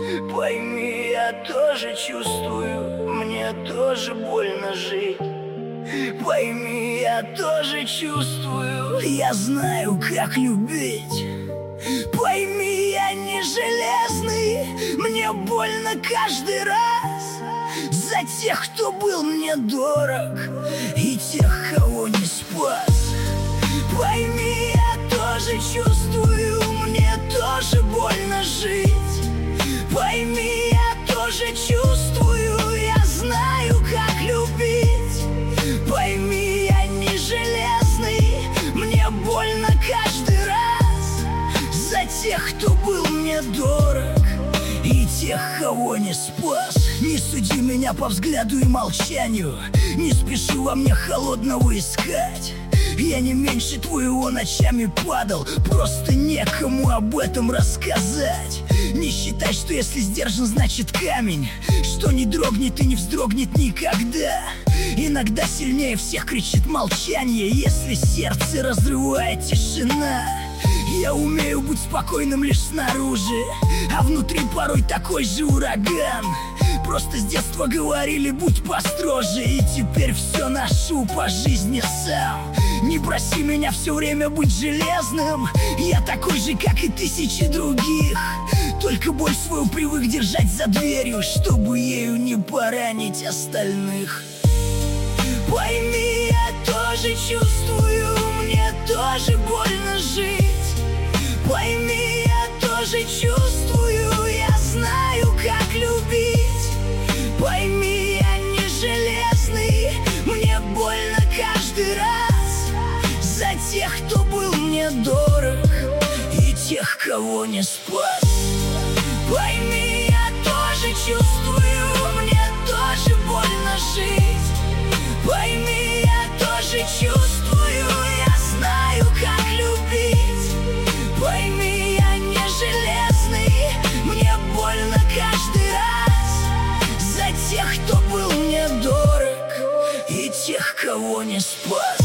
Пойми, я тоже чувствую, мне тоже больно жить. Пойми, я тоже чувствую, я знаю, как любить. Пойми, я не железный, мне больно каждый раз за тех, кто был мне дорог, и тех, кого не спас. Пойми, я тоже чувствую, мне тоже больно жить. Пойми, я тоже чувствую, я знаю, как любить. Пойми, я не железный, мне больно каждый раз за тех, кто был мне дорог, и тех, кого не спас. Не суди меня по взгляду и молчанию, не спеши во мне холодного искать. Я не меньше твоего ночами падал, просто некому об этом рассказать. Не считай, что если сдержан, значит камень, что не дрогнет и не вздрогнет никогда. Иногда сильнее всех кричит молчание, если сердце разрывает тишина. Я умею быть спокойным лишь снаружи, а внутри порой такой же ураган. Просто с детства говорили, будь построже, и теперь все ношу по жизни сам. Не проси меня все время быть железным, я такой же, как и тысячи других. Только боль свою привык держать за дверью, чтобы ею не поранить остальных. Пойми, я тоже чувствую, мне тоже больно жить. Пойми, я тоже чувствую, я знаю, как любить. Пойми, я не железный, мне больно каждый раз за тех, кто был мне дорог, и тех, кого не спас. Пойми, я тоже чувствую, мне тоже больно жить. Пойми, я тоже чувствую, я знаю, как любить. Пойми, я не железный, мне больно каждый раз за тех, кто был мне дорог, и тех, кого не спас.